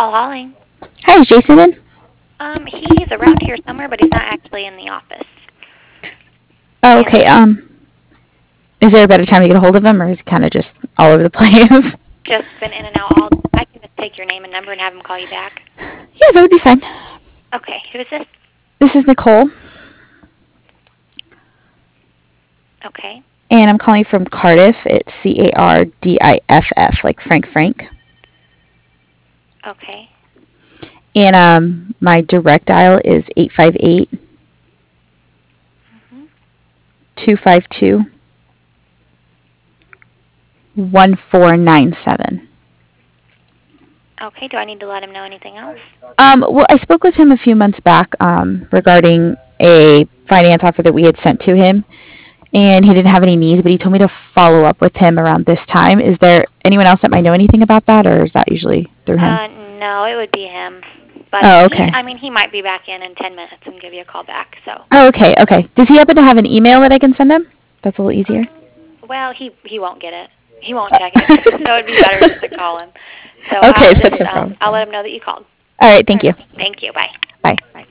call calling. Hi, is Jason in? He's around here somewhere, but he's not actually in the office. Oh, And okay. Is there a better time to get a hold of him, or is he kind of just all over the place? just been in and out all. I can just take your name and number and have him call you back. Yeah, that would be fine. Okay, who is this? This is Nicole, Okay, and I'm calling from Cardiff. It's Cardiff, like Frank. okay, And my direct dial is 858 hmm 252 1497. okay. Do I need to let him know anything else? Well, I spoke with him a few months back regarding a finance offer that we had sent to him, and he didn't have any needs, but he told me to follow up with him around this time. Is there anyone else that might know anything about that, or is that usually through him? No, it would be him. But Oh, okay. he might be back in 10 minutes and give you a call back. So, Oh, okay. Does he happen to have an email that I can send him? That's a little easier. well, he won't get it. He won't check it. So it'd be better just to call him. So Okay, that's no problem. I'll let him know that you called. All right, thank you. Thank you. Bye. Bye. Bye.